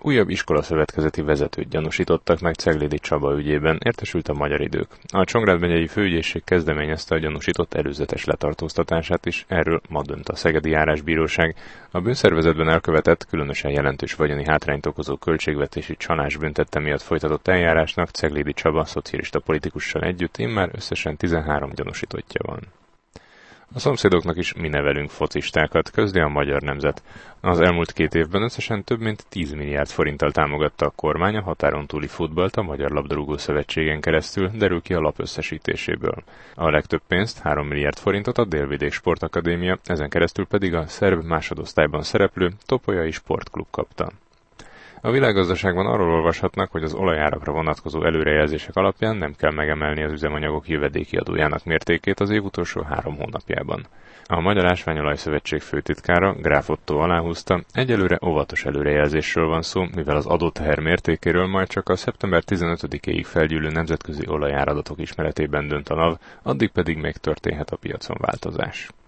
Újabb iskolaszövetkezeti vezetőt gyanúsítottak meg Ceglédi Csaba ügyében, értesült a Magyar Idők. A Csongrád megyei főügyészség kezdeményezte a gyanúsított előzetes letartóztatását is, erről ma dönt a Szegedi Járásbíróság. A bűnszervezetben elkövetett, különösen jelentős vagyoni hátrányt okozó költségvetési csalás büntette miatt folytatott eljárásnak Ceglédi Csaba szocialista politikussal együtt immár összesen 13 gyanúsítottja van. A szomszédoknak is mi nevelünk focistákat, közli a Magyar Nemzet. Az elmúlt 2 évben összesen több mint 10 milliárd forinttal támogatta a kormány a határon túli futballt a Magyar Labdarúgó Szövetségen keresztül, derül ki a lap összesítéséből. A legtöbb pénzt, 3 milliárd forintot a Délvidék Sportakadémia, ezen keresztül pedig a szerb másodosztályban szereplő Topolyai Sportklub kapta. A Világgazdaságban arról olvashatnak, hogy az olajárakra vonatkozó előrejelzések alapján nem kell megemelni az üzemanyagok jövedéki adójának mértékét az év utolsó 3 hónapjában. A Magyar Ásványolaj Szövetség főtitkára, Gráf Ottó aláhúzta, egyelőre óvatos előrejelzésről van szó, mivel az adóteher mértékéről majd csak a szeptember 15-éig felgyűlő nemzetközi olajáradatok ismeretében dönt a NAV, addig pedig még történhet a piacon változás.